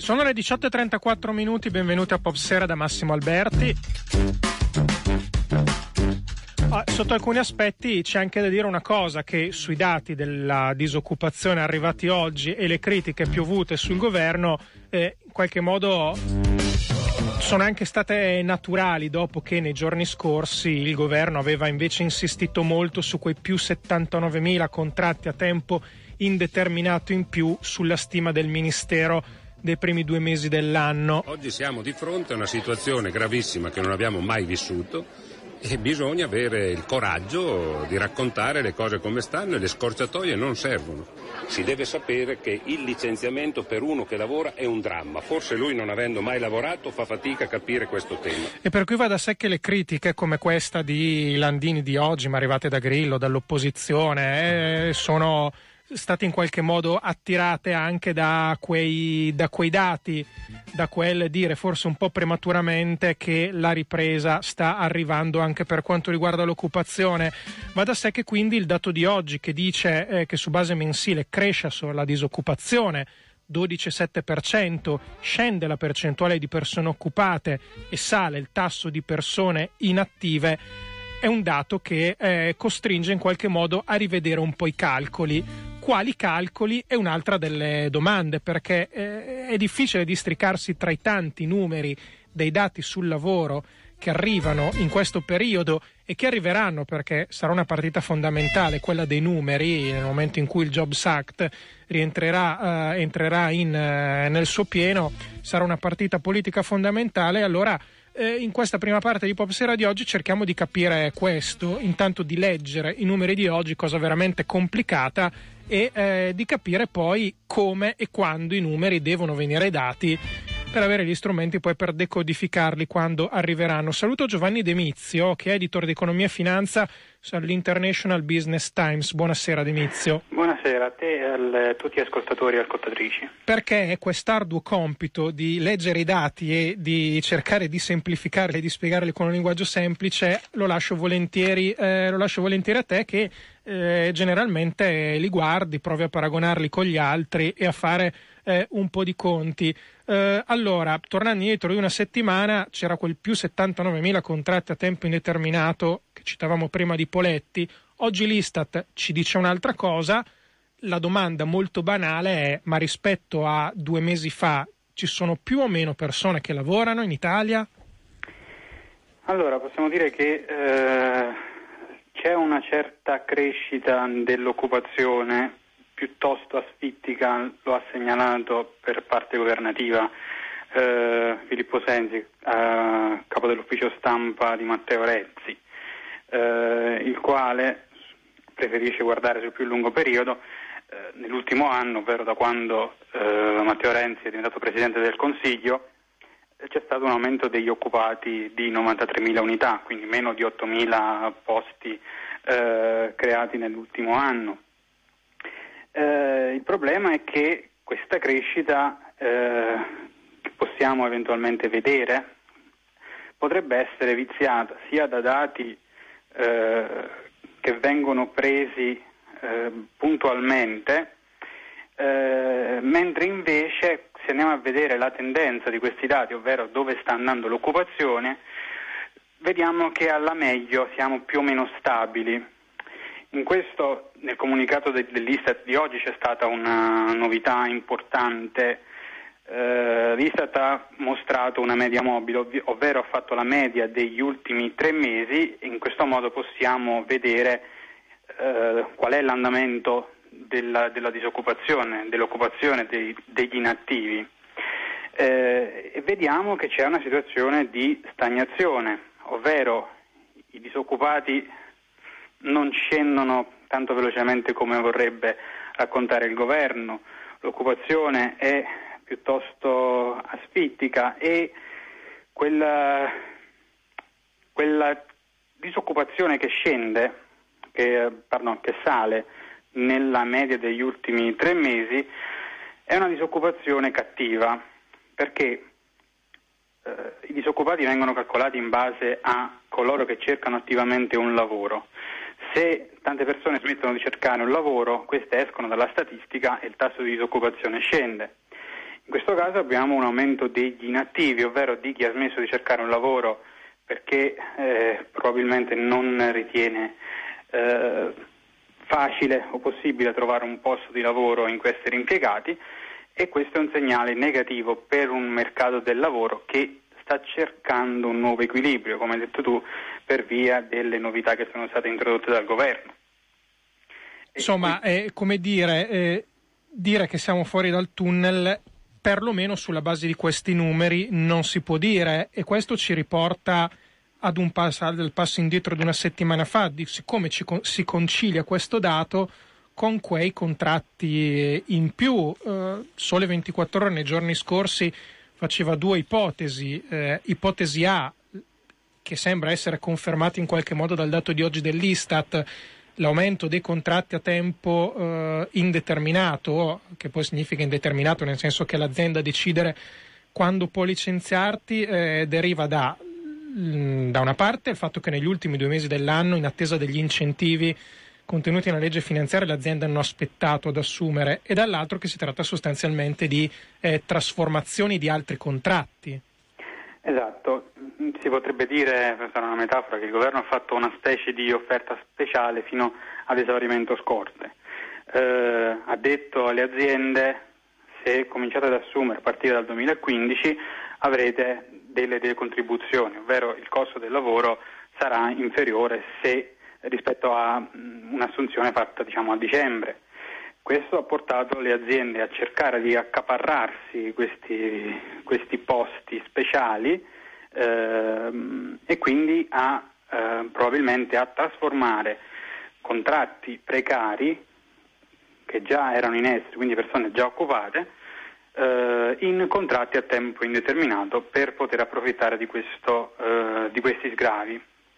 Sono le 18:34, benvenuti a Popsera da Massimo Alberti. Sotto alcuni aspetti c'è anche da dire una cosa, che sui dati della disoccupazione arrivati oggi e le critiche piovute sul governo in qualche modo sono anche state naturali, dopo che nei giorni scorsi il governo aveva invece insistito molto su quei più 79.000 contratti a tempo indeterminato in più sulla stima del Ministero dei primi 2 mesi dell'anno. Oggi siamo di fronte a una situazione gravissima che non abbiamo mai vissuto e bisogna avere il coraggio di raccontare le cose come stanno, e le scorciatoie non servono. Si deve sapere che il licenziamento per uno che lavora è un dramma. Forse lui, non avendo mai lavorato, fa fatica a capire questo tema. E per cui va da sé che le critiche come questa di Landini di oggi, ma arrivate da Grillo, dall'opposizione, sono state in qualche modo attirate anche da quei dati, da quel dire forse un po' prematuramente che la ripresa sta arrivando anche per quanto riguarda l'occupazione. Va da sé che quindi il dato di oggi, che dice che su base mensile cresce la disoccupazione 12,7%, scende la percentuale di persone occupate e sale il tasso di persone inattive, è un dato che costringe in qualche modo a rivedere un po' i calcoli. Quali calcoli è un'altra delle domande, perché è difficile districarsi tra i tanti numeri dei dati sul lavoro che arrivano in questo periodo e che arriveranno, perché sarà una partita fondamentale quella dei numeri nel momento in cui il Jobs Act entrerà nel suo pieno. Sarà una partita politica fondamentale. Allora in questa prima parte di Popsera di oggi cerchiamo di capire questo, intanto di leggere i numeri di oggi, cosa veramente complicata, e di capire poi come e quando i numeri devono venire dati per avere gli strumenti poi per decodificarli quando arriveranno. Saluto Giovanni De Mizio, che è editore di Economia e Finanza all'International Business Times. Buonasera De Mizio. Buonasera a te e a tutti gli ascoltatori e ascoltatrici. Perché è quest'arduo compito di leggere i dati e di cercare di semplificarli e di spiegarli con un linguaggio semplice, lo lascio volentieri a te, che generalmente li guardi, provi a paragonarli con gli altri e a fare un po' di conti. Allora, tornando indietro di una settimana, c'era quel più 79.000 contratti a tempo indeterminato che citavamo prima di Poletti. Oggi l'Istat ci dice un'altra cosa. La domanda molto banale è: ma rispetto a 2 mesi fa ci sono più o meno persone che lavorano in Italia? Allora, possiamo dire che c'è una certa crescita dell'occupazione, piuttosto asfittica, lo ha segnalato per parte governativa Filippo Sensi, capo dell'ufficio stampa di Matteo Renzi, il quale preferisce guardare sul più lungo periodo. Nell'ultimo anno, ovvero da quando Matteo Renzi è diventato Presidente del Consiglio, c'è stato un aumento degli occupati di 93.000 unità, quindi meno di 8.000 posti creati nell'ultimo anno. Il problema è che questa crescita che possiamo eventualmente vedere potrebbe essere viziata sia da dati che vengono presi puntualmente, mentre invece, se andiamo a vedere la tendenza di questi dati, ovvero dove sta andando l'occupazione, vediamo che alla meglio siamo più o meno stabili. In questo, nel comunicato dell'Istat di oggi c'è stata una novità importante. L'Istat ha mostrato una media mobile, ovvero ha fatto la media degli ultimi 3 mesi, e in questo modo possiamo vedere qual è l'andamento della disoccupazione, dell'occupazione degli inattivi, e vediamo che c'è una situazione di stagnazione, ovvero i disoccupati non scendono tanto velocemente come vorrebbe raccontare il governo, l'occupazione è piuttosto asfittica e quella disoccupazione che sale nella media degli ultimi 3 mesi è una disoccupazione cattiva, perché i disoccupati vengono calcolati in base a coloro che cercano attivamente un lavoro. Se tante persone smettono di cercare un lavoro, queste escono dalla statistica e il tasso di disoccupazione scende. In questo caso abbiamo un aumento degli inattivi, ovvero di chi ha smesso di cercare un lavoro perché probabilmente non ritiene facile o possibile trovare un posto di lavoro in cui essere impiegati, e questo è un segnale negativo per un mercato del lavoro che sta cercando un nuovo equilibrio, come hai detto tu, per via delle novità che sono state introdotte dal governo. Insomma, è come dire che siamo fuori dal tunnel, perlomeno sulla base di questi numeri, non si può dire, e questo ci riporta ad un passo indietro di una settimana fa, di come si concilia questo dato con quei contratti in più. Sole 24 Ore nei giorni scorsi faceva due ipotesi. Ipotesi A, che sembra essere confermata in qualche modo dal dato di oggi dell'Istat, l'aumento dei contratti a tempo indeterminato, che poi significa indeterminato nel senso che l'azienda decidere quando può licenziarti, deriva da una parte il fatto che negli ultimi 2 mesi dell'anno, in attesa degli incentivi contenuti nella legge finanziaria, le aziende hanno aspettato ad assumere, e dall'altro che si tratta sostanzialmente di trasformazioni di altri contratti. Esatto, si potrebbe dire, per usare una metafora, che il governo ha fatto una specie di offerta speciale fino ad esaurimento scorte. Ha detto alle aziende: se cominciate ad assumere a partire dal 2015 avrete delle decontribuzioni, ovvero il costo del lavoro sarà inferiore se rispetto a un'assunzione fatta a dicembre. Questo ha portato le aziende a cercare di accaparrarsi questi posti speciali e quindi probabilmente a trasformare contratti precari che già erano in essere, quindi persone già occupate, in contratti a tempo indeterminato per poter approfittare di questi sgravi.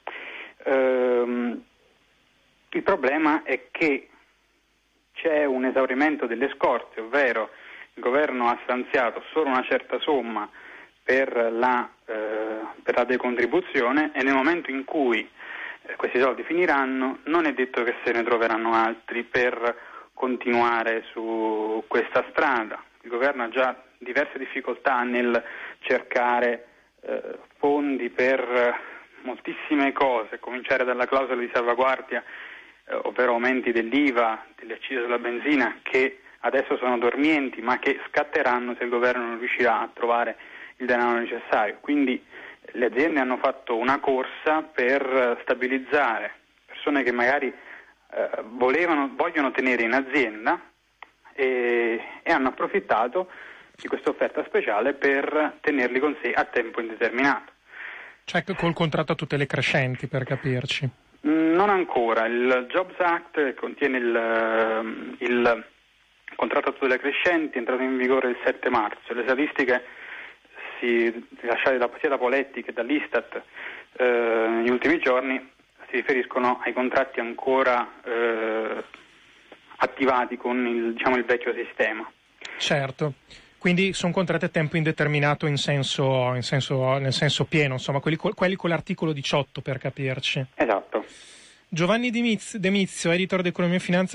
Il problema è che c'è un esaurimento delle scorte, ovvero il governo ha stanziato solo una certa somma per la decontribuzione, e nel momento in cui questi soldi finiranno non è detto che se ne troveranno altri per continuare su questa strada. Il governo ha già diverse difficoltà nel cercare fondi per moltissime cose, a cominciare dalla clausola di salvaguardia, ovvero aumenti dell'IVA, delle accise sulla benzina, che adesso sono dormienti ma che scatteranno se il governo non riuscirà a trovare il denaro necessario. Quindi le aziende hanno fatto una corsa per stabilizzare persone che magari vogliono tenere in azienda, e hanno approfittato di questa offerta speciale per tenerli con sé a tempo indeterminato. Cioè col contratto a tutele crescenti, per capirci. Non ancora. Il Jobs Act, che contiene il contratto a tutele crescenti, è entrato in vigore il 7 marzo. Le statistiche rilasciate sia da Poletti che dall'Istat negli ultimi giorni si riferiscono ai contratti ancora attivati con il vecchio sistema. Certo. Quindi sono contratti a tempo indeterminato nel senso pieno, insomma, quelli con l'articolo 18, per capirci. Esatto. Giovanni De Mizio, editor di Economia e Finanza